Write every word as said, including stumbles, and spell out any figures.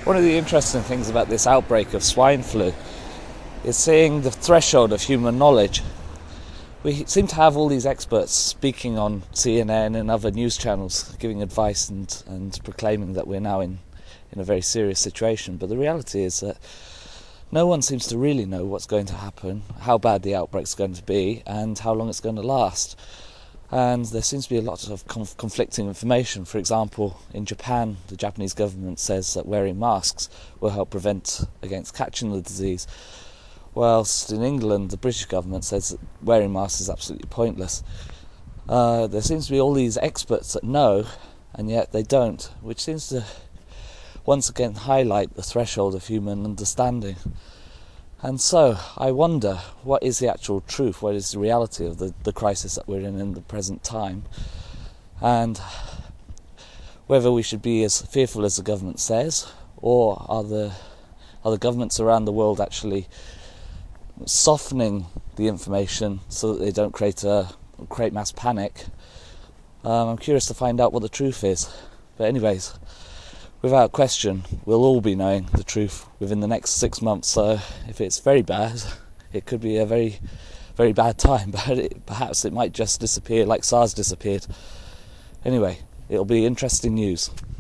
One of the interesting things about this outbreak of swine flu is seeing the threshold of human knowledge. We seem to have all these experts speaking on C N N and other news channels, giving advice and, and proclaiming that we're now in, in a very serious situation. But the reality is that no one seems to really know what's going to happen, how bad the outbreak's going to be, and how long it's going to last. And there seems to be a lot of conf- conflicting information. For example, in Japan, the Japanese government says that wearing masks will help prevent against catching the disease, whilst in England, the British government says that wearing masks is absolutely pointless. Uh, there seems to be all these experts that know, and yet they don't, which seems to once again highlight the threshold of human understanding. And so, I wonder, what is the actual truth, what is the reality of the, the crisis that we're in in the present time, and whether we should be as fearful as the government says, or are the, are the governments around the world actually softening the information so that they don't create a create mass panic. Um, I'm curious to find out what the truth is. But anyways, without question, we'll all be knowing the truth within the next six months. So if it's very bad, it could be a very, very bad time. But it, perhaps it might just disappear like SARS disappeared. Anyway, it'll be interesting news.